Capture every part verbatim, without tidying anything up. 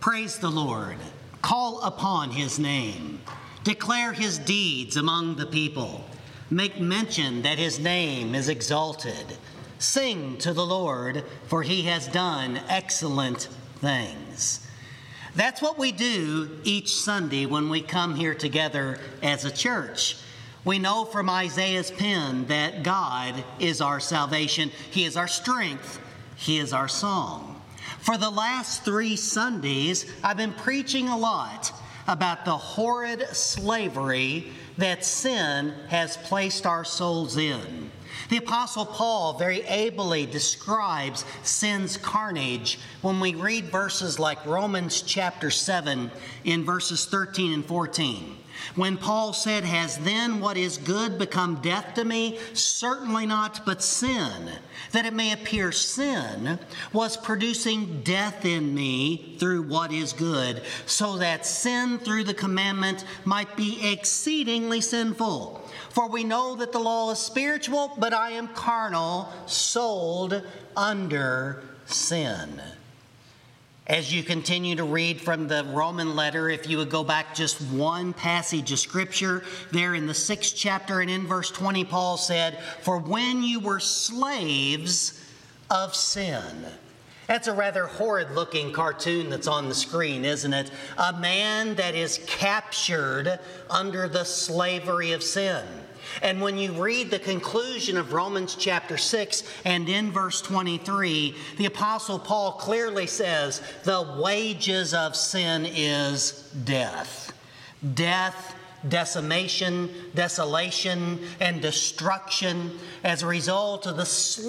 Praise the Lord. Call upon his name. Declare his deeds among the people. Make mention that his name is exalted. Sing to the Lord, for he has done excellent things. That's what we do each Sunday when we come here together as a church. We know from Isaiah's pen that God is our salvation. He is our strength. He is our song. For the last three Sundays, I've been preaching a lot about the horrid slavery that sin has placed our souls in. The Apostle Paul very ably describes sin's carnage when we read verses like Romans chapter seven in verses thirteen and fourteen. When Paul said, "Has then what is good become death to me? Certainly not, but sin, that it may appear sin was producing death in me through what is good, so that sin through the commandment might be exceedingly sinful. For we know that the law is spiritual, but I am carnal, sold under sin." As you continue to read from the Roman letter, if you would go back just one passage of Scripture, there in the sixth chapter and in verse twenty, Paul said, "For when you were slaves of sin." That's a rather horrid-looking cartoon that's on the screen, isn't it? A man that is captured under the slavery of sin. And when you read the conclusion of Romans chapter six and in verse twenty-three, the Apostle Paul clearly says the wages of sin is death. Death, decimation, desolation, and destruction as a result of the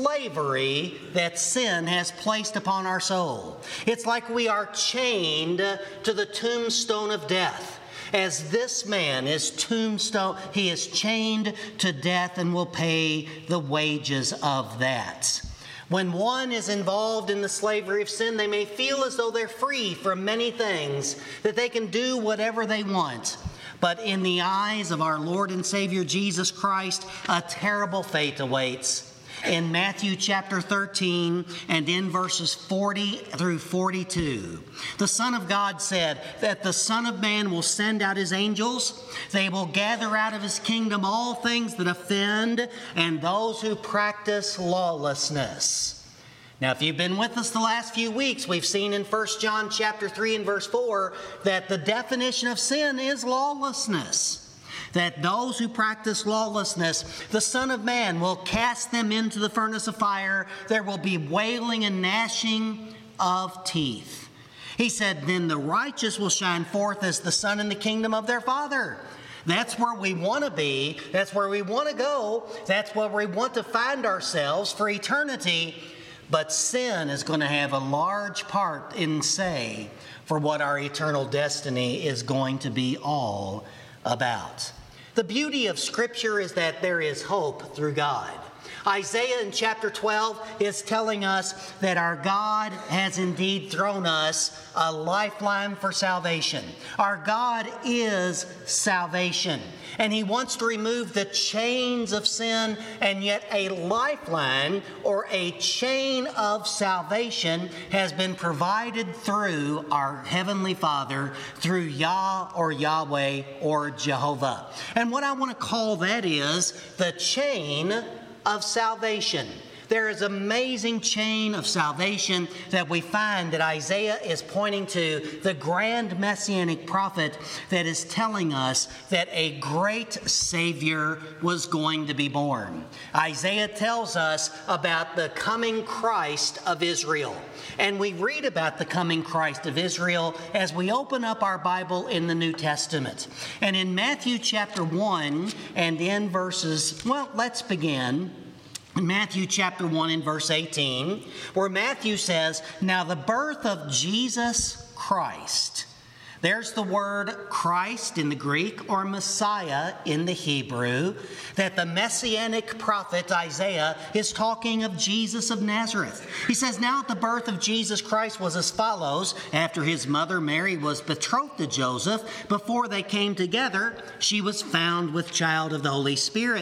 slavery that sin has placed upon our soul. It's like we are chained to the tombstone of death. As this man is tombstone, he is chained to death and will pay the wages of that. When one is involved in the slavery of sin, they may feel as though they're free from many things, that they can do whatever they want. But in the eyes of our Lord and Savior Jesus Christ, a terrible fate awaits. In Matthew chapter thirteen and in verses forty through forty-two, the Son of God said that the Son of Man will send out his angels. They will gather out of his kingdom all things that offend and those who practice lawlessness. Now, if you've been with us the last few weeks, we've seen in First John chapter three and verse four that the definition of sin is lawlessness. That those who practice lawlessness, the Son of Man will cast them into the furnace of fire. There will be wailing and gnashing of teeth. He said, then the righteous will shine forth as the sun in the kingdom of their Father. That's where we want to be. That's where we want to go. That's where we want to find ourselves for eternity. But sin is going to have a large part in say for what our eternal destiny is going to be all about. The beauty of Scripture is that there is hope through God. Isaiah in chapter twelve is telling us that our God has indeed thrown us a lifeline for salvation. Our God is salvation, and He wants to remove the chains of sin, and yet a lifeline or a chain of salvation has been provided through our Heavenly Father, through Yah or Yahweh or Jehovah. And what I want to call that is the chain of salvation. There is an amazing chain of salvation that we find that Isaiah is pointing to, the grand messianic prophet that is telling us that a great Savior was going to be born. Isaiah tells us about the coming Christ of Israel. And we read about the coming Christ of Israel as we open up our Bible in the New Testament. And in Matthew chapter one and in verses, well, let's begin in Matthew chapter one and verse eighteen, where Matthew says, now the birth of Jesus Christ. There's the word Christ in the Greek or Messiah in the Hebrew, that the messianic prophet Isaiah is talking of Jesus of Nazareth. He says, now the birth of Jesus Christ was as follows. After his mother Mary was betrothed to Joseph, before they came together, she was found with child of the Holy Spirit.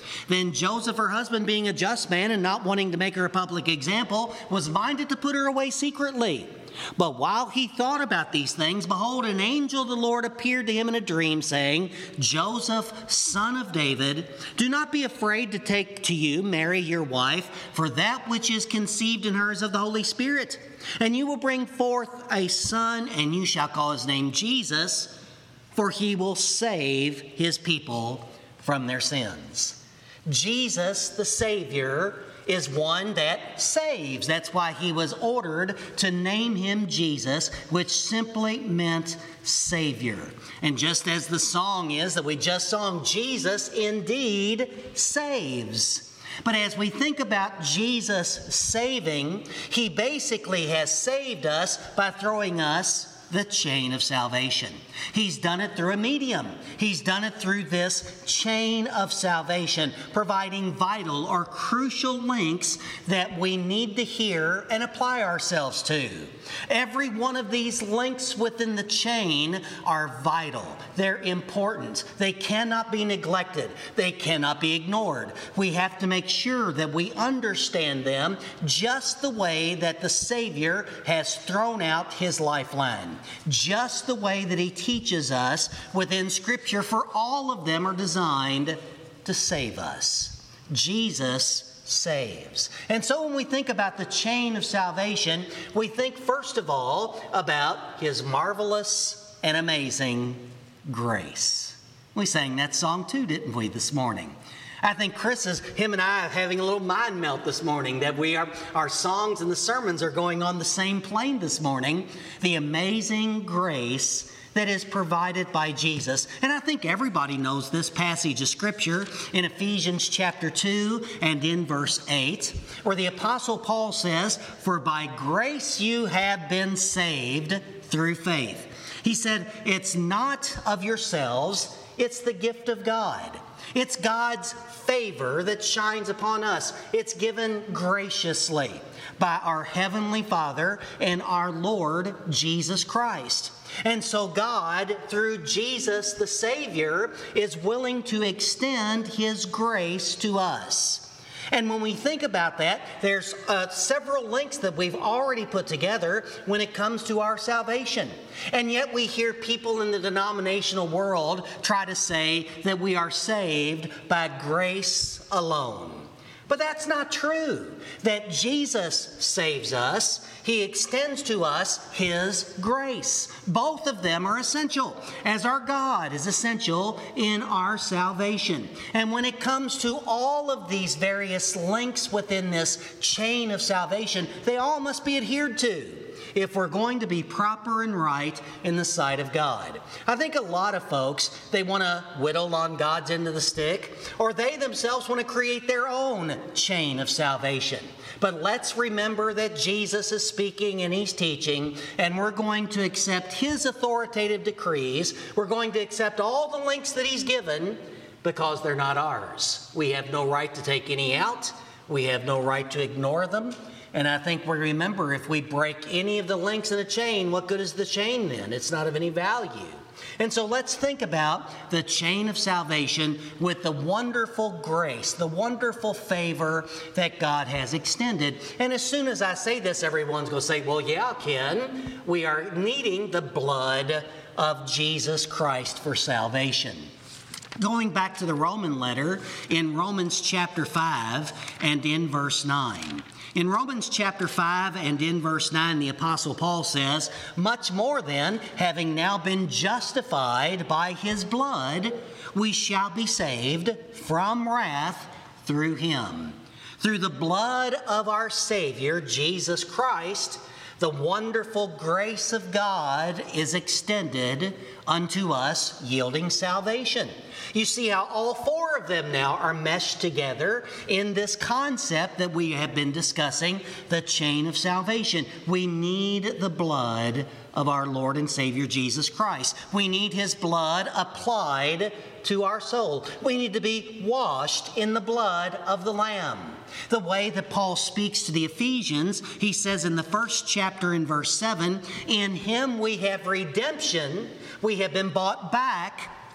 Then Joseph, her husband, being a just man and not wanting to make her a public example, was minded to put her away secretly. But while he thought about these things, behold, an angel of the Lord appeared to him in a dream, saying, Joseph, son of David, do not be afraid to take to you Mary your wife, for that which is conceived in her is of the Holy Spirit. And you will bring forth a son, and you shall call his name Jesus, for he will save his people from their sins. Jesus, the Savior, is one that saves. That's why he was ordered to name him Jesus, which simply meant Savior. And just as the song is that we just sung, Jesus indeed saves. But as we think about Jesus saving, he basically has saved us by throwing us the chain of salvation. He's done it through a medium. He's done it through this chain of salvation, providing vital or crucial links that we need to hear and apply ourselves to. Every one of these links within the chain are vital. They're important. They cannot be neglected. They cannot be ignored. We have to make sure that we understand them just the way that the Savior has thrown out his lifeline, just the way that he teaches us within Scripture, for all of them are designed to save us. Jesus saves. And so when we think about the chain of salvation, we think first of all about his marvelous and amazing grace. We sang that song too, didn't we, this morning? I think Chris is, him and I are having a little mind melt this morning, that we are, our songs and the sermons are going on the same plane this morning. The amazing grace that is provided by Jesus. And I think everybody knows this passage of Scripture in Ephesians chapter two and in verse eight, where the Apostle Paul says, "For by grace you have been saved through faith." He said, it's not of yourselves, it's the gift of God. It's God's favor that shines upon us. It's given graciously by our Heavenly Father and our Lord Jesus Christ. And so God, through Jesus the Savior, is willing to extend his grace to us. And when we think about that, there's uh, several links that we've already put together when it comes to our salvation. And yet we hear people in the denominational world try to say that we are saved by grace alone. But that's not true. That Jesus saves us, he extends to us his grace. Both of them are essential, as our God is essential in our salvation. And when it comes to all of these various links within this chain of salvation, they all must be adhered to if we're going to be proper and right in the sight of God. I think a lot of folks, they want to whittle on God's end of the stick, or they themselves want to create their own chain of salvation. But let's remember that Jesus is speaking and he's teaching, and we're going to accept his authoritative decrees. We're going to accept all the links that he's given because they're not ours. We have no right to take any out. We have no right to ignore them. And I think we remember, if we break any of the links in a chain, what good is the chain then? It's not of any value. And so let's think about the chain of salvation with the wonderful grace, the wonderful favor that God has extended. And as soon as I say this, everyone's going to say, well, yeah, Ken, we are needing the blood of Jesus Christ for salvation. Going back to the Roman letter, in Romans chapter five and in verse nine. In Romans chapter five and in verse nine, the Apostle Paul says, "Much more then, having now been justified by his blood, we shall be saved from wrath through him." Through the blood of our Savior, Jesus Christ, the wonderful grace of God is extended unto us, yielding salvation. You see how all four of them now are meshed together in this concept that we have been discussing, the chain of salvation. We need the blood of our Lord and Savior Jesus Christ. We need his blood applied to our soul. We need to be washed in the blood of the Lamb. The way that Paul speaks to the Ephesians, he says in the first chapter in verse seven, "In him we have redemption, we have been bought back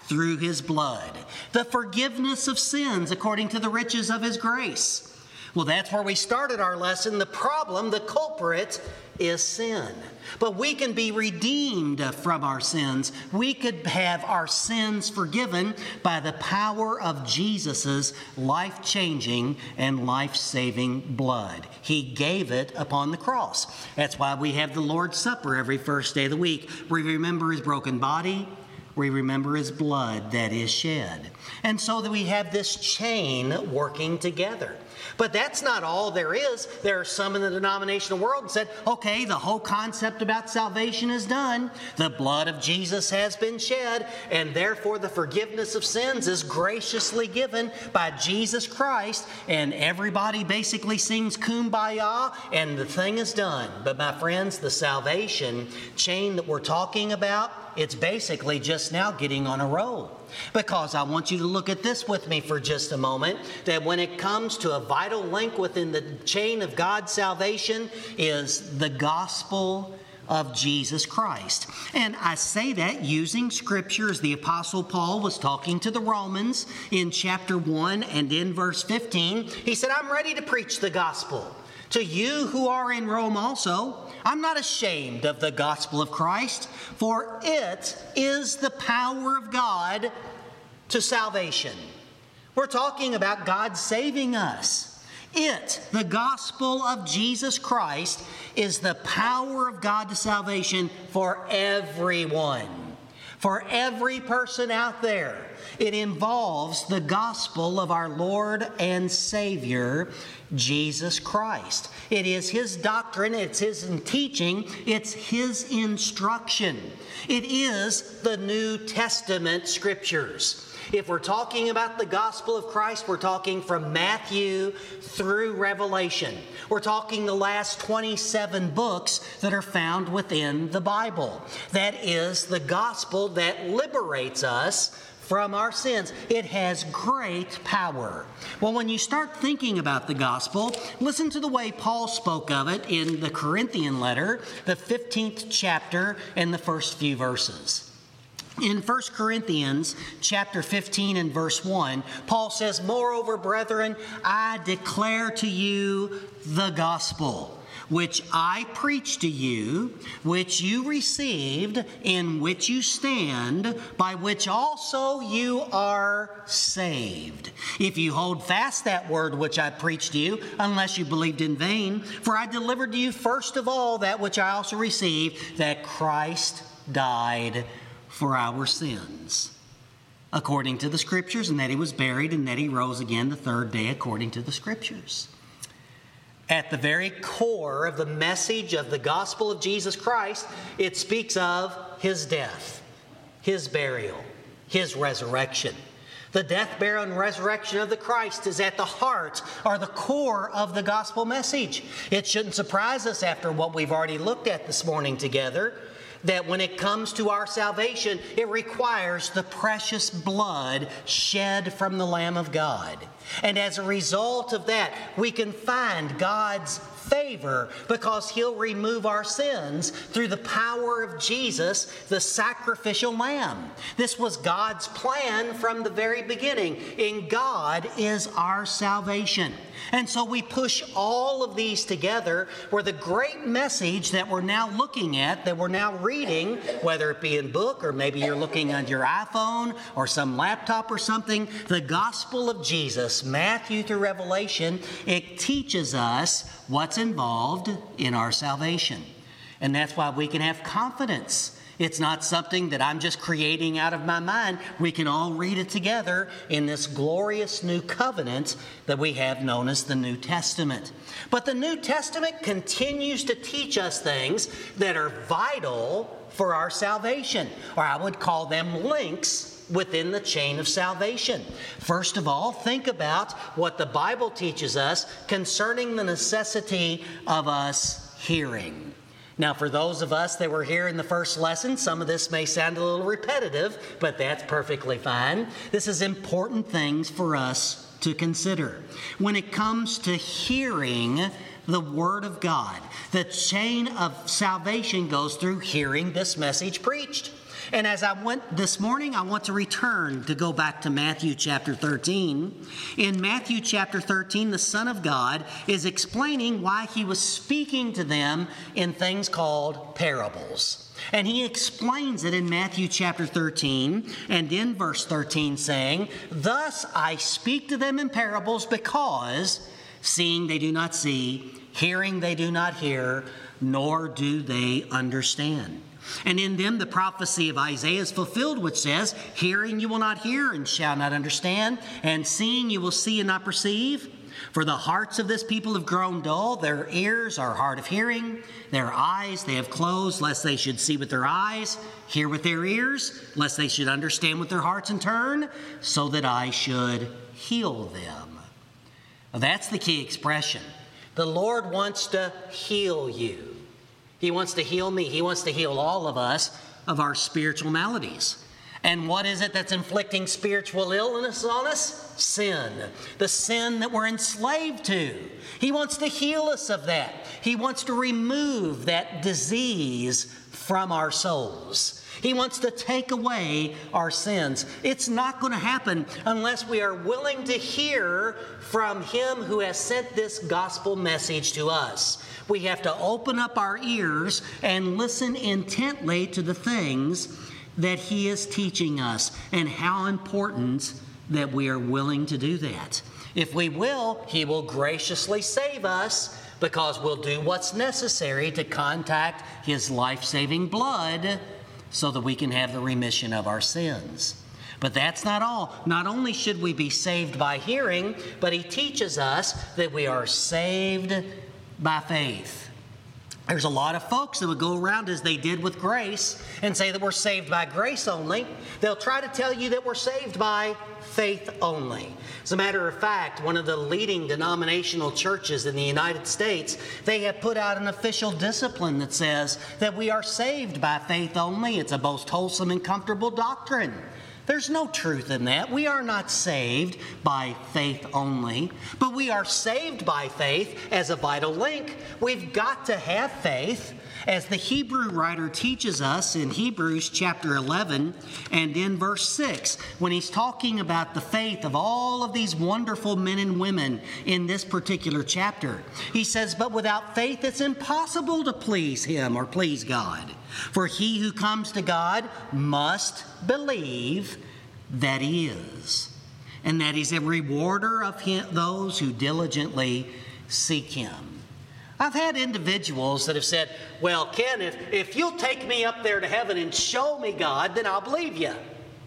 through his blood, the forgiveness of sins according to the riches of his grace. Well, that's where we started our lesson. The problem, the culprit, is sin. But we can be redeemed from our sins. We could have our sins forgiven by the power of Jesus' life-changing and life-saving blood. He gave it upon the cross. That's why we have the Lord's Supper every first day of the week. We remember his broken body. We remember his blood that is shed. And so that we have this chain working together. But that's not all there is. There are some in the denominational world that said, okay, the whole concept about salvation is done. The blood of Jesus has been shed, and therefore the forgiveness of sins is graciously given by Jesus Christ, and everybody basically sings Kumbaya, and the thing is done. But my friends, the salvation chain that we're talking about, it's basically just now getting on a roll. Because I want you to look at this with me for just a moment, that when it comes to a vital link within the chain of God's salvation is the gospel of Jesus Christ. And I say that using Scripture as the Apostle Paul was talking to the Romans in chapter one and in verse fifteen. He said, I'm ready to preach the gospel to you who are in Rome also. I'm not ashamed of the gospel of Christ, for it is the power of God to salvation. We're talking about God saving us. It, the gospel of Jesus Christ, is the power of God to salvation for everyone. For every person out there. It involves the gospel of our Lord and Savior, Jesus Christ. It is his doctrine, it's his teaching, it's his instruction. It is the New Testament Scriptures. If we're talking about the gospel of Christ, we're talking from Matthew through Revelation. We're talking the last twenty-seven books that are found within the Bible. That is the gospel that liberates us from our sins. It has great power. Well, when you start thinking about the gospel, listen to the way Paul spoke of it in the Corinthian letter, the fifteenth chapter and the first few verses. In First Corinthians chapter fifteen and verse one, Paul says, Moreover, brethren, I declare to you the gospel, which I preached to you, which you received, in which you stand, by which also you are saved. If you hold fast that word which I preached to you, unless you believed in vain, for I delivered to you first of all that which I also received, that Christ died for our sins, according to the Scriptures, and that he was buried, and that he rose again the third day according to the Scriptures. At the very core of the message of the gospel of Jesus Christ, it speaks of his death, his burial, his resurrection. The death, burial, and resurrection of the Christ is at the heart or the core of the gospel message. It shouldn't surprise us after what we've already looked at this morning together, that when it comes to our salvation, it requires the precious blood shed from the Lamb of God. And as a result of that, we can find God's favor because he'll remove our sins through the power of Jesus, the sacrificial lamb. This was God's plan from the very beginning. In God is our salvation. And so we push all of these together where the great message that we're now looking at, that we're now reading, whether it be in book or maybe you're looking on your iPhone or some laptop or something, the gospel of Jesus, Matthew through Revelation, it teaches us what's involved in our salvation. And that's why we can have confidence. It's not something that I'm just creating out of my mind. We can all read it together in this glorious new covenant that we have known as the New Testament. But the New Testament continues to teach us things that are vital for our salvation, or I would call them links within the chain of salvation. First of all, think about what the Bible teaches us concerning the necessity of us hearing. Now, for those of us that were here in the first lesson, some of this may sound a little repetitive, but that's perfectly fine. This is important things for us to consider. When it comes to hearing the Word of God, the chain of salvation goes through hearing this message preached. And as I went this morning, I want to return to go back to Matthew chapter thirteen. In Matthew chapter thirteen, the Son of God is explaining why he was speaking to them in things called parables. And he explains it in Matthew chapter thirteen and in verse thirteen, saying, "Thus I speak to them in parables, because seeing they do not see, hearing they do not hear, nor do they understand. And in them the prophecy of Isaiah is fulfilled, which says, hearing you will not hear and shall not understand, and seeing you will see and not perceive. For the hearts of this people have grown dull, their ears are hard of hearing, their eyes they have closed, lest they should see with their eyes, hear with their ears, lest they should understand with their hearts and turn, so that I should heal them." Now, that's the key expression. The Lord wants to heal you. He wants to heal me. He wants to heal all of us of our spiritual maladies. And what is it that's inflicting spiritual illness on us? Sin. The sin that we're enslaved to. He wants to heal us of that. He wants to remove that disease from our souls. He wants to take away our sins. It's not going to happen unless we are willing to hear from Him who has sent this gospel message to us. We have to open up our ears and listen intently to the things that He is teaching us, and how important that we are willing to do that. If we will, He will graciously save us, because we'll do what's necessary to contact His life-saving blood so that we can have the remission of our sins. But that's not all. Not only should we be saved by hearing, but He teaches us that we are saved by faith. There's a lot of folks that would go around as they did with grace and say that we're saved by grace only. They'll try to tell you that we're saved by faith only. As a matter of fact, one of the leading denominational churches in the United States, they have put out an official discipline that says that we are saved by faith only. It's a most wholesome and comfortable doctrine. There's no truth in that. We are not saved by faith only, but we are saved by faith as a vital link. We've got to have faith, as the Hebrew writer teaches us in Hebrews chapter eleven and in verse six, when he's talking about the faith of all of these wonderful men and women in this particular chapter. He says, "But without faith it's impossible to please Him," or please God. "For he who comes to God must believe that He is, and that He's a rewarder of him, those who diligently seek Him." I've had individuals that have said, "Well, Ken, if, if you'll take me up there to heaven and show me God, then I'll believe you."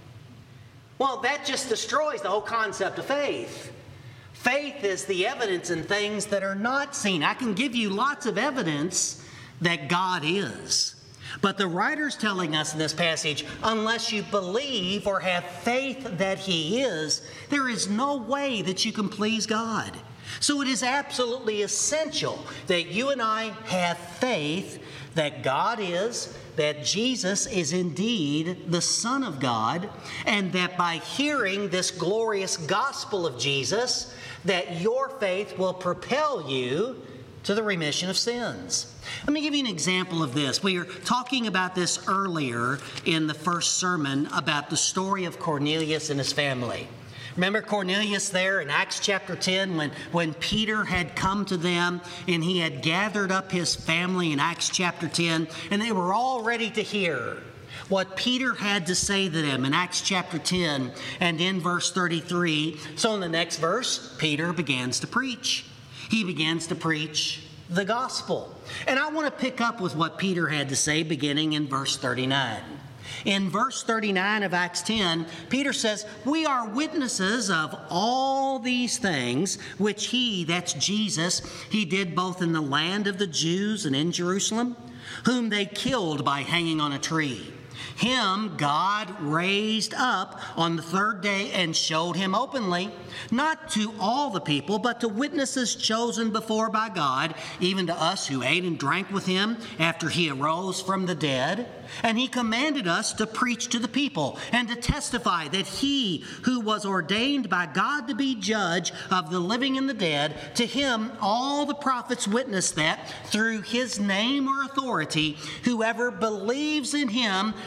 Well, that just destroys the whole concept of faith. Faith is the evidence in things that are not seen. I can give you lots of evidence that God is. But the writer's telling us in this passage, unless you believe or have faith that He is, there is no way that you can please God. So it is absolutely essential that you and I have faith that God is, that Jesus is indeed the Son of God, and that by hearing this glorious gospel of Jesus, that your faith will propel you to the remission of sins. Let me give you an example of this. We were talking about this earlier in the first sermon about the story of Cornelius and his family. Remember Cornelius there in Acts chapter ten when, when Peter had come to them and he had gathered up his family in Acts chapter ten, and they were all ready to hear what Peter had to say to them in Acts chapter ten and in verse thirty-three. So in the next verse, Peter begins to preach. He begins to preach the gospel. And I want to pick up with what Peter had to say beginning in verse thirty-nine. In verse thirty-nine of Acts ten, Peter says, "We are witnesses of all these things which He," that's Jesus, "He did both in the land of the Jews and in Jerusalem, whom they killed by hanging on a tree. Him God raised up on the third day and showed Him openly, not to all the people, but to witnesses chosen before by God, even to us who ate and drank with Him after He arose from the dead. And He commanded us to preach to the people and to testify that He who was ordained by God to be judge of the living and the dead, to Him all the prophets witness that through His name or authority, whoever believes in Him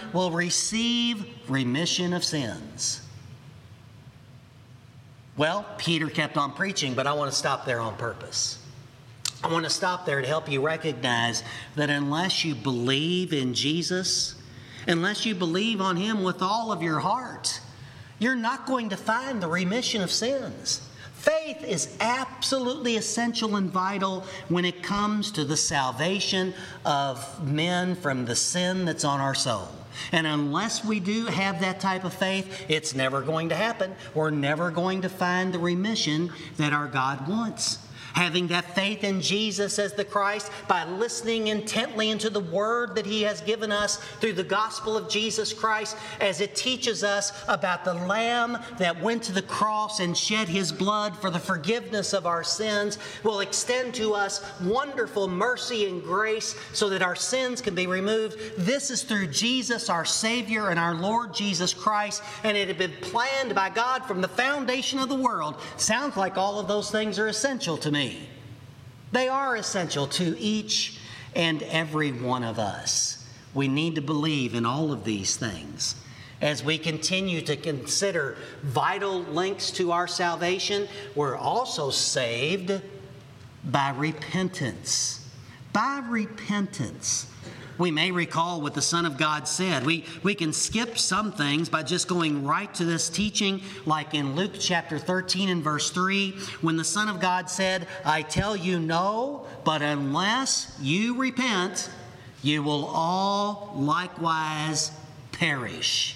will receive remission of sins. Well, Peter kept on preaching, but I want to stop there on purpose. I want to stop there to help you recognize that unless you believe in Jesus, unless you believe on Him with all of your heart, you're not going to find the remission of sins. Faith is absolutely essential and vital when it comes to the salvation of men from the sin that's on our soul. And unless we do have that type of faith, it's never going to happen. We're never going to find the remission that our God wants. Having that faith in Jesus as the Christ by listening intently into the Word that He has given us through the gospel of Jesus Christ as it teaches us about the Lamb that went to the cross and shed His blood for the forgiveness of our sins will extend to us wonderful mercy and grace so that our sins can be removed. This is through Jesus, our Savior and our Lord Jesus Christ, and it had been planned by God from the foundation of the world. Sounds like all of those things are essential to me. They are essential to each and every one of us. We need to believe in all of these things. As we continue to consider vital links to our salvation, we're also saved by repentance. By repentance. We may recall what the Son of God said. We, we can skip some things by just going right to this teaching, like in Luke chapter thirteen and verse three, when the Son of God said, I tell you no, but unless you repent, you will all likewise perish.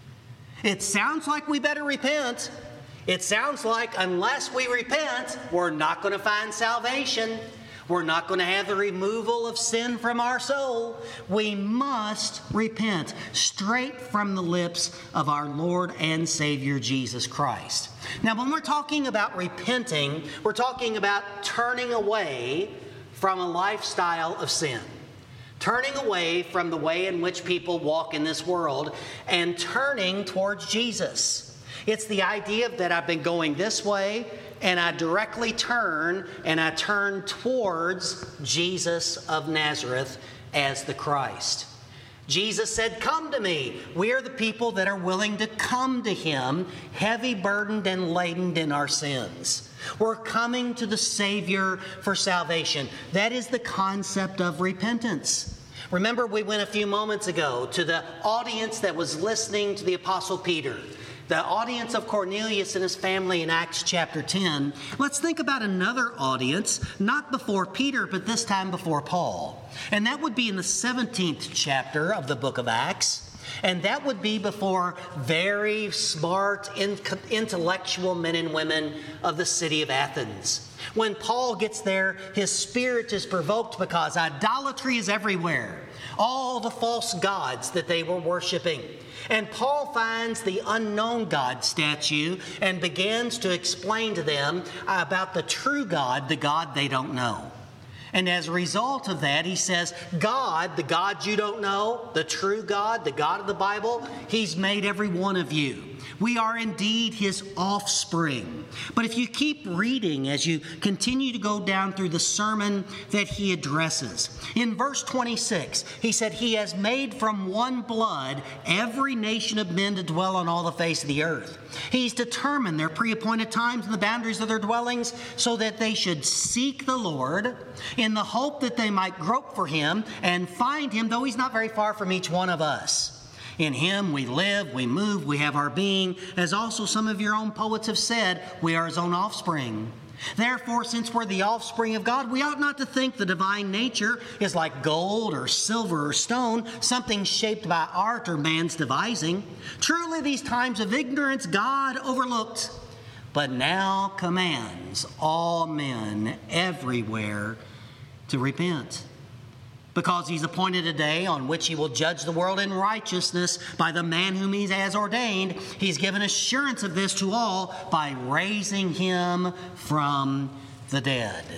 It sounds like we better repent. It sounds like unless we repent, we're not going to find salvation. We're not going to have the removal of sin from our soul. We must repent straight from the lips of our Lord and Savior Jesus Christ. Now, when we're talking about repenting, we're talking about turning away from a lifestyle of sin. Turning away from the way in which people walk in this world and turning towards Jesus. It's the idea that I've been going this way, and I directly turn, and I turn towards Jesus of Nazareth as the Christ. Jesus said, come to me. We are the people that are willing to come to Him, heavy burdened and laden in our sins. We're coming to the Savior for salvation. That is the concept of repentance. Remember, we went a few moments ago to the audience that was listening to the Apostle Peter. The audience of Cornelius and his family in Acts chapter ten. Let's think about another audience, not before Peter, but this time before Paul. And that would be in the seventeenth chapter of the book of Acts. And that would be before very smart, intellectual men and women of the city of Athens. When Paul gets there, his spirit is provoked because idolatry is everywhere. All the false gods that they were worshiping. And Paul finds the unknown God statue and begins to explain to them about the true God, the God they don't know. And as a result of that, he says, God, the God you don't know, the true God, the God of the Bible, He's made every one of you. We are indeed His offspring. But if you keep reading as you continue to go down through the sermon that he addresses, in verse twenty-six, he said, He has made from one blood every nation of men to dwell on all the face of the earth. He's determined their pre-appointed times and the boundaries of their dwellings so that they should seek the Lord in the hope that they might grope for Him and find Him, though He's not very far from each one of us. In Him we live, we move, we have our being. As also some of your own poets have said, we are His own offspring. Therefore, since we're the offspring of God, we ought not to think the divine nature is like gold or silver or stone, something shaped by art or man's devising. Truly, these times of ignorance God overlooked, but now commands all men everywhere to repent. Because He's appointed a day on which He will judge the world in righteousness by the man whom He has ordained. He's given assurance of this to all by raising Him from the dead.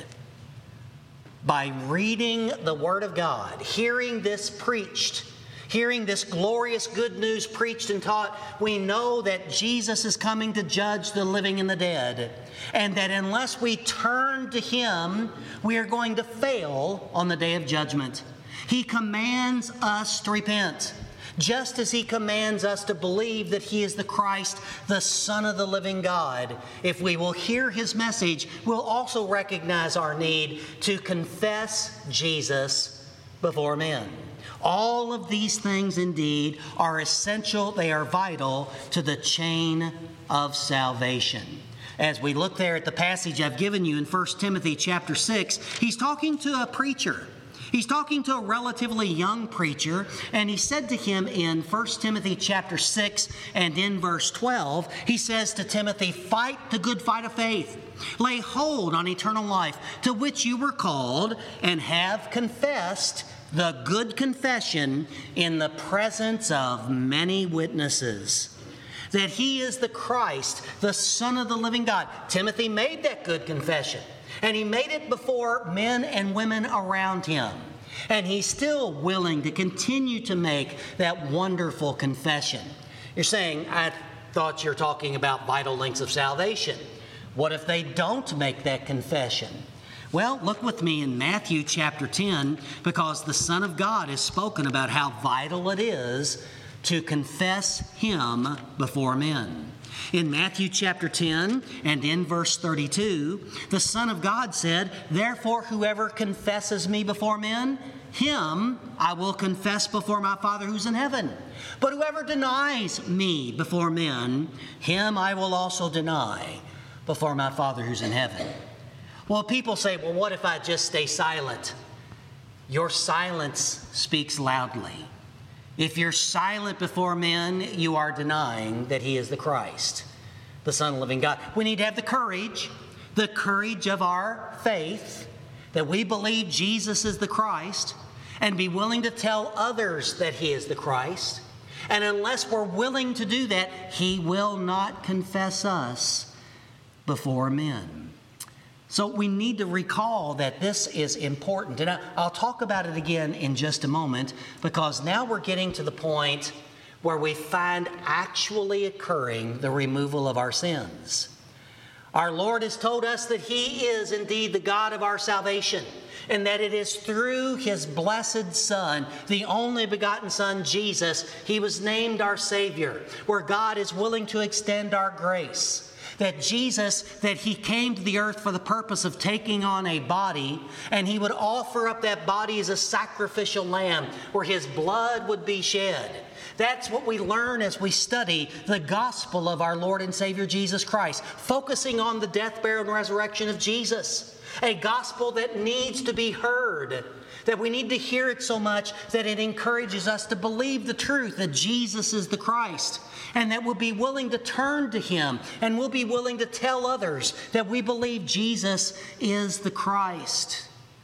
By reading the Word of God, hearing this preached, hearing this glorious good news preached and taught, we know that Jesus is coming to judge the living and the dead. And that unless we turn to Him, we are going to fail on the day of judgment. He commands us to repent. just as he commands us to believe that he is the Christ, the Son of the living God. If we will hear his message, we'll also recognize our need to confess Jesus before men. All of these things indeed are essential, they are vital to the chain of salvation. As we look there at the passage I've given you in First Timothy chapter six, he's talking to a preacher. He's talking to a relatively young preacher, and he said to him in First Timothy chapter six and in verse twelve, he says to Timothy, "Fight the good fight of faith. Lay hold on eternal life, to which you were called, and have confessed the good confession in the presence of many witnesses, that he is the Christ, the Son of the living God." Timothy made that good confession, and he made it before men and women around him. And he's still willing to continue to make that wonderful confession. You're saying, I thought you're talking about vital links of salvation. What if they don't make that confession? Well, look with me in Matthew chapter ten, because the Son of God has spoken about how vital it is to confess him before men. In Matthew chapter ten and in verse thirty-two, the Son of God said, "Therefore whoever confesses me before men, him I will confess before my Father who's in heaven. But whoever denies me before men, him I will also deny before my Father who's in heaven." Well, people say, well, what if I just stay silent? Your silence speaks loudly. If you're silent before men, you are denying that he is the Christ, the Son of the living God. We need to have the courage, the courage of our faith, that we believe Jesus is the Christ, and be willing to tell others that he is the Christ. And unless we're willing to do that, he will not confess us before men. So we need to recall that this is important. And I'll talk about it again in just a moment, because now we're getting to the point where we find actually occurring the removal of our sins. Our Lord has told us that he is indeed the God of our salvation, and that it is through his blessed Son, the only begotten Son, Jesus, he was named our Savior, where God is willing to extend our grace. That Jesus, that he came to the earth for the purpose of taking on a body, and he would offer up that body as a sacrificial lamb where his blood would be shed. That's what we learn as we study the gospel of our Lord and Savior Jesus Christ, focusing on the death, burial, and resurrection of Jesus. A gospel that needs to be heard, that we need to hear it so much that it encourages us to believe the truth that Jesus is the Christ, and that we'll be willing to turn to him, and we'll be willing to tell others that we believe Jesus is the Christ.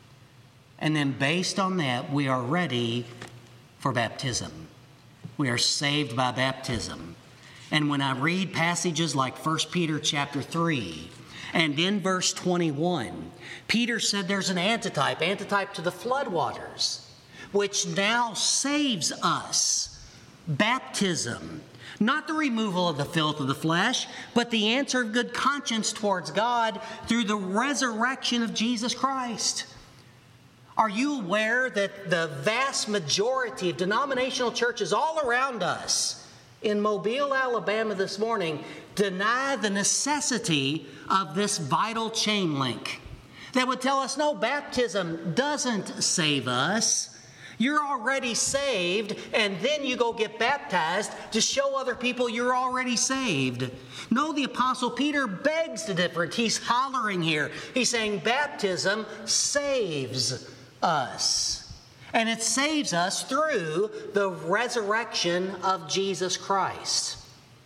And then based on that, we are ready for baptism. We are saved by baptism. And when I read passages like First Peter chapter three, and in verse twenty-one, Peter said there's an antitype, antitype to the floodwaters, which now saves us. Baptism, not the removal of the filth of the flesh, but the answer of good conscience towards God through the resurrection of Jesus Christ. Are you aware that the vast majority of denominational churches all around us in Mobile, Alabama this morning deny the necessity of this vital chain link that would tell us, no, baptism doesn't save us. You're already saved, and then you go get baptized to show other people you're already saved. No, the Apostle Peter begs to differ. He's hollering here. He's saying baptism saves us. And it saves us through the resurrection of Jesus Christ.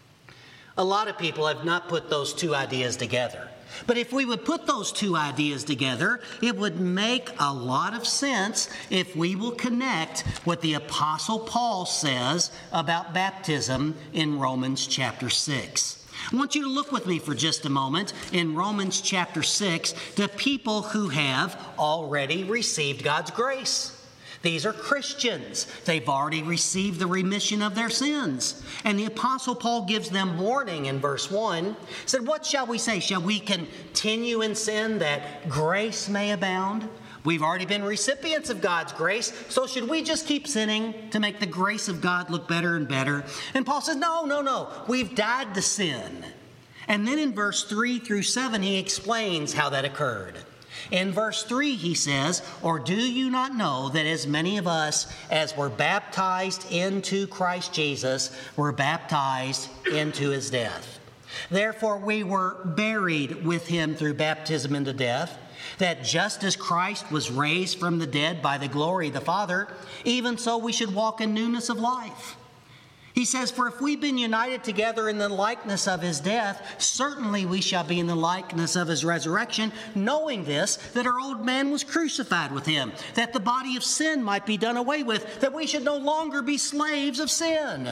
A lot of people have not put those two ideas together. But if we would put those two ideas together, it would make a lot of sense if we will connect what the Apostle Paul says about baptism in Romans chapter six. I want you to look with me for just a moment in Romans chapter six, the people who have already received God's grace. These are Christians. They've already received the remission of their sins. And the Apostle Paul gives them warning in verse one. He said, what shall we say? Shall we continue in sin that grace may abound? We've already been recipients of God's grace, so should we just keep sinning to make the grace of God look better and better? And Paul says, no, no, no. We've died to sin. And then in verse three through seven, he explains how that occurred. In verse three, he says, or do you not know that as many of us as were baptized into Christ Jesus were baptized into his death? Therefore we were buried with him through baptism into death, that just as Christ was raised from the dead by the glory of the Father, even so we should walk in newness of life. He says, for if we've been united together in the likeness of his death, certainly we shall be in the likeness of his resurrection, knowing this, that our old man was crucified with him, that the body of sin might be done away with, that we should no longer be slaves of sin.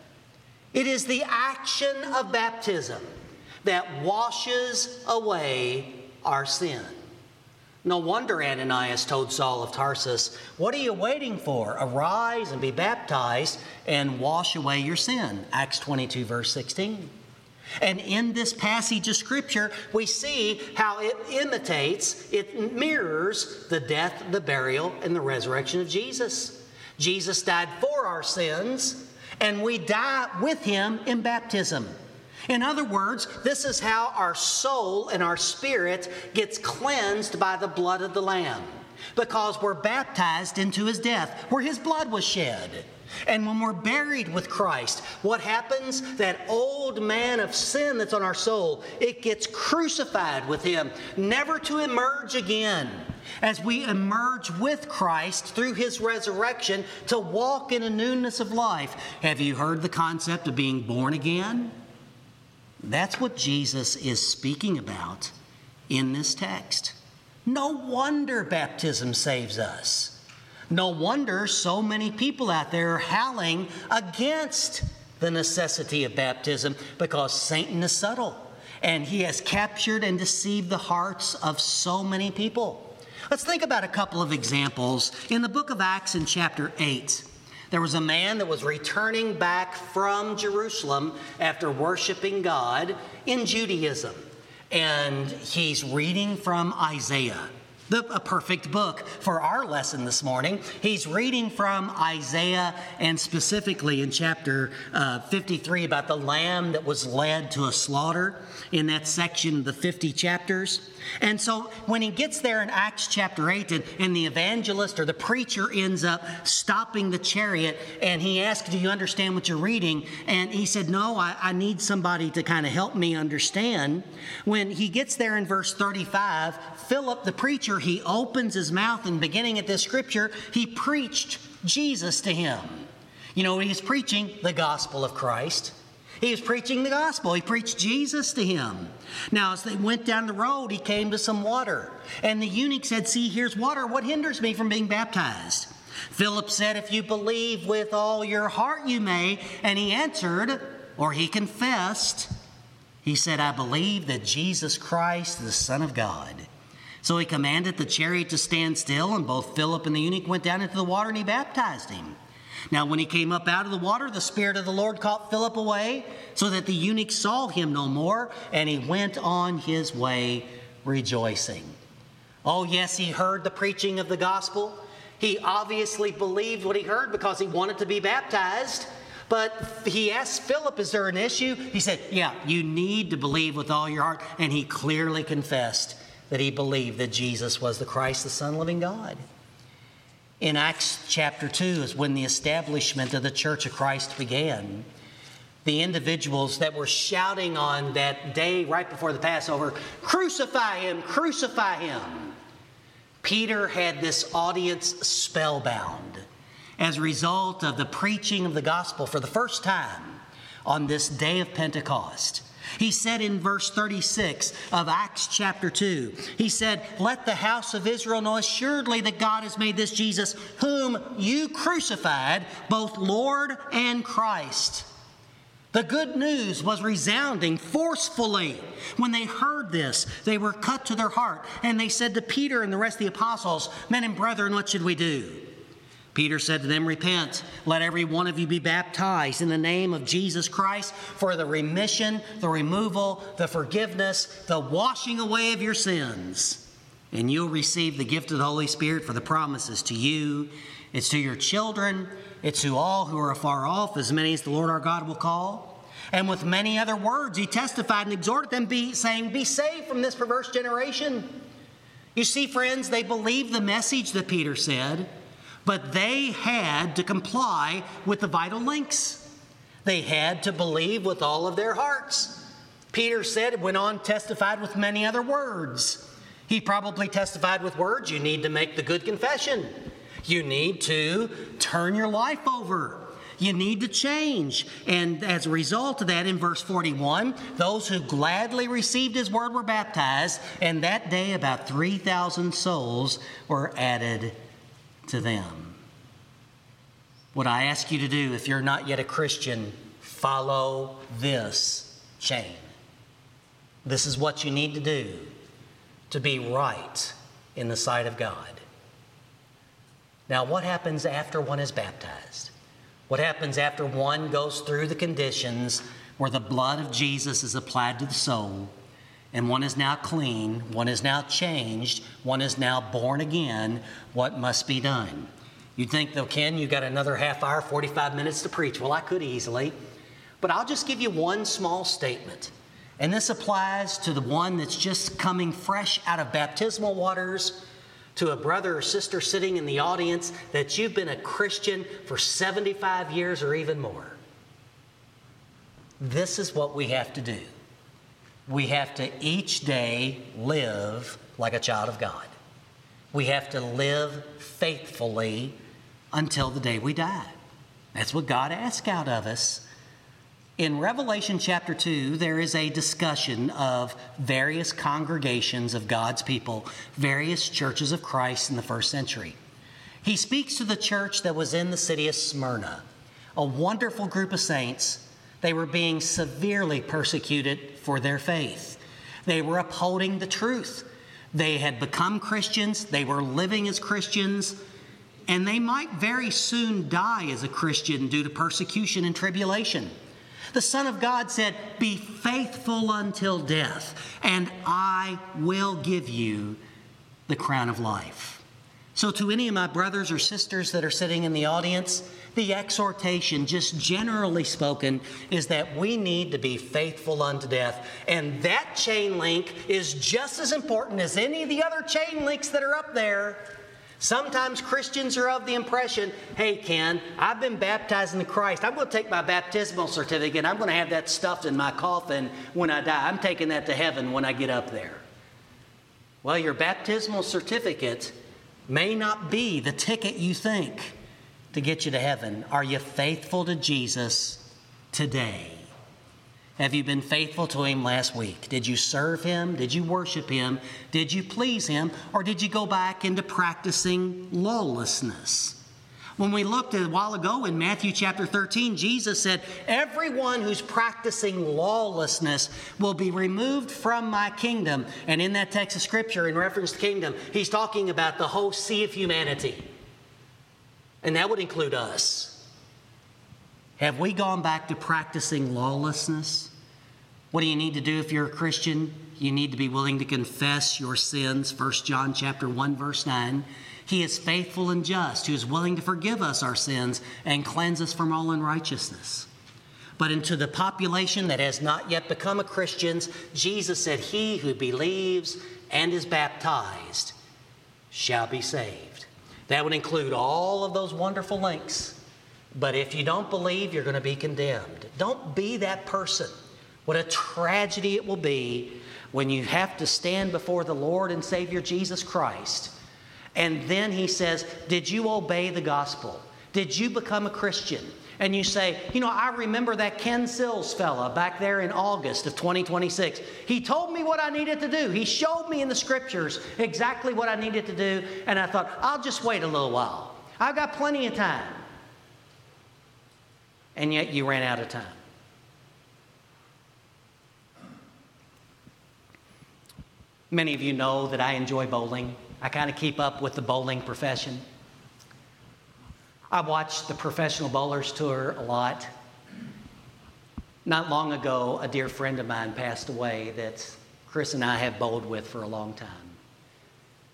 It is the action of baptism that washes away our sin. No wonder Ananias told Saul of Tarsus, what are you waiting for? Arise and be baptized and wash away your sin. Acts twenty-two, verse sixteen. And in this passage of Scripture, we see how it imitates, it mirrors the death, the burial, and the resurrection of Jesus. Jesus died for our sins, and we die with him in baptism. In other words, this is how our soul and our spirit gets cleansed by the blood of the Lamb, because we're baptized into his death, where his blood was shed. And when we're buried with Christ, what happens? That old man of sin that's on our soul, it gets crucified with him, never to emerge again. As we emerge with Christ through his resurrection to walk in a newness of life. Have you heard the concept of being born again? That's what Jesus is speaking about in this text. No wonder baptism saves us. No wonder so many people out there are howling against the necessity of baptism, because Satan is subtle and he has captured and deceived the hearts of so many people. Let's think about a couple of examples. In the book of Acts in chapter eight, there was a man that was returning back from Jerusalem after worshiping God in Judaism. And he's reading from Isaiah, the, a perfect book for our lesson this morning. He's reading from Isaiah, and specifically in chapter uh, fifty-three about the lamb that was led to a slaughter in that section, the fifty chapters. And so when he gets there in Acts chapter eight, and, and the evangelist or the preacher ends up stopping the chariot, and he asks, do you understand what you're reading? And he said, no, I, I need somebody to kind of help me understand. When he gets there in verse thirty-five, Philip the preacher, he opens his mouth, and beginning at this scripture, he preached Jesus to him. You know, he was preaching the gospel of Christ. He was preaching the gospel. He preached Jesus to him. Now, as they went down the road, he came to some water. And the eunuch said, see, here's water. What hinders me from being baptized? Philip said, if you believe with all your heart, you may. And he answered, or he confessed, he said, I believe that Jesus Christ, the Son of God. So he commanded the chariot to stand still, and both Philip and the eunuch went down into the water, and he baptized him. Now, when he came up out of the water, the Spirit of the Lord caught Philip away, so that the eunuch saw him no more, and he went on his way rejoicing. Oh, yes, he heard the preaching of the gospel. He obviously believed what he heard because he wanted to be baptized. But he asked Philip, is there an issue? He said, yeah, you need to believe with all your heart. And he clearly confessed that he believed that Jesus was the Christ, the Son of the living God. In Acts chapter two is when the establishment of the Church of Christ began. The individuals that were shouting on that day right before the Passover, crucify him, crucify him. Peter had this audience spellbound as a result of the preaching of the gospel for the first time on this day of Pentecost. He said in verse thirty-six of Acts chapter two, he said, let the house of Israel know assuredly that God has made this Jesus, whom you crucified, both Lord and Christ. The good news was resounding forcefully. When they heard this, they were cut to their heart, and they said to Peter and the rest of the apostles, men and brethren, what should we do? Peter said to them, repent, let every one of you be baptized in the name of Jesus Christ for the remission, the removal, the forgiveness, the washing away of your sins. and you'll receive the gift of the Holy Spirit, for the promises to you, it's to your children, it's to all who are afar off, as many as the Lord our God will call. And with many other words, he testified and exhorted them, be, saying, be saved from this perverse generation. You see, friends, they believed the message that Peter said, but they had to comply with the vital links. They had to believe with all of their hearts. Peter said, went on, testified with many other words. He probably testified with words. You need to make the good confession. You need to turn your life over. You need to change. And as a result of that, in verse forty-one, those who gladly received his word were baptized, and that day about three thousand souls were added to them. What I ask you to do, if you're not yet a Christian, follow this chain. This is what you need to do to be right in the sight of God. Now, what happens after one is baptized? What happens after one goes through the conditions where the blood of Jesus is applied to the soul, and one is now clean, one is now changed, one is now born again? What must be done? You'd think, though, Ken, you got another half hour, forty-five minutes to preach. Well, I could easily, but I'll just give you one small statement. And this applies to the one that's just coming fresh out of baptismal waters, to a brother or sister sitting in the audience that you've been a Christian for seventy-five years or even more. This is what we have to do. We have to each day live like a child of God. We have to live faithfully until the day we die. That's what God asks out of us. In Revelation chapter two, there is a discussion of various congregations of God's people, various churches of Christ in the first century. He speaks to the church that was in the city of Smyrna, a wonderful group of saints. They were being severely persecuted for their faith. They were upholding the truth. They had become Christians. They were living as Christians. And they might very soon die as a Christian due to persecution and tribulation. The Son of God said, be faithful until death, and I will give you the crown of life. So to any of my brothers or sisters that are sitting in the audience, the exhortation, just generally spoken, is that we need to be faithful unto death. And that chain link is just as important as any of the other chain links that are up there. Sometimes Christians are of the impression, hey, Ken, I've been baptized into Christ. I'm going to take my baptismal certificate. I'm going to have that stuffed in my coffin when I die. I'm taking that to heaven when I get up there. Well, your baptismal certificate may not be the ticket you think to get you to heaven. Are you faithful to Jesus today? Have you been faithful to him last week? Did you serve him? Did you worship him? Did you please him? Or did you go back into practicing lawlessness? When we looked a while ago in Matthew chapter thirteen, Jesus said, everyone who's practicing lawlessness will be removed from my kingdom. And in that text of scripture, in reference to kingdom, he's talking about the whole sea of humanity. And that would include us. Have we gone back to practicing lawlessness? What do you need to do if you're a Christian? You need to be willing to confess your sins. First John chapter one, verse nine. He is faithful and just, who is willing to forgive us our sins and cleanse us from all unrighteousness. But into the population that has not yet become a Christian, Jesus said, he who believes and is baptized shall be saved. That would include all of those wonderful links. But if you don't believe, you're going to be condemned. Don't be that person. What a tragedy it will be when you have to stand before the Lord and Savior Jesus Christ. And then he says, did you obey the gospel? Did you become a Christian? And you say, you know, I remember that Ken Sills fella back there in August of twenty twenty-six. He told me what I needed to do. He showed me in the scriptures exactly what I needed to do. And I thought, I'll just wait a little while. I've got plenty of time. And yet you ran out of time. Many of you know that I enjoy bowling. I kind of keep up with the bowling profession. I watch the professional bowlers tour a lot. Not long ago, a dear friend of mine passed away that Chris and I have bowled with for a long time.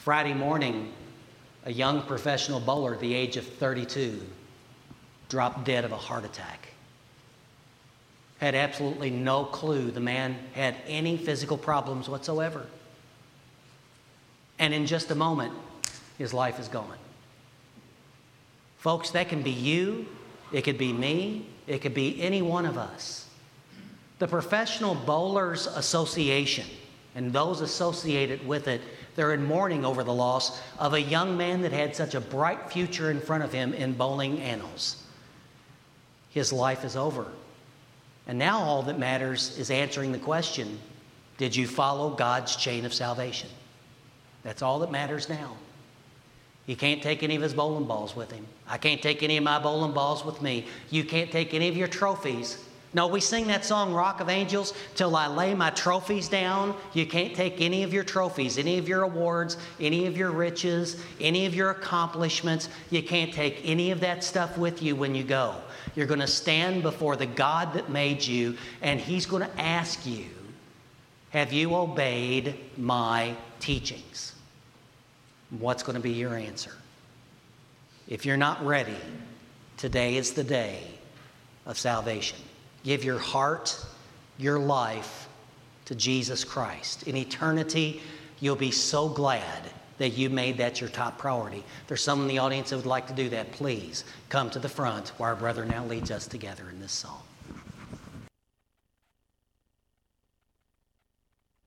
Friday morning, a young professional bowler at the age of thirty-two dropped dead of a heart attack. Had absolutely no clue the man had any physical problems whatsoever. And in just a moment, his life is gone. Folks, that can be you, it could be me, it could be any one of us. The Professional Bowlers Association and those associated with it, they're in mourning over the loss of a young man that had such a bright future in front of him in bowling annals. His life is over. And now all that matters is answering the question, did you follow God's chain of salvation? That's all that matters now. He can't take any of his bowling balls with him. I can't take any of my bowling balls with me. You can't take any of your trophies. No, we sing that song, Rock of Angels, till I lay my trophies down. You can't take any of your trophies, any of your awards, any of your riches, any of your accomplishments. You can't take any of that stuff with you when you go. You're going to stand before the God that made you, and He's going to ask you, have you obeyed my teachings? What's going to be your answer? If you're not ready, today is the day of salvation. Give your heart, your life to Jesus Christ. In eternity, you'll be so glad that you made that your top priority. There's someone in the audience that would like to do that. Please come to the front where our brother now leads us together in this song.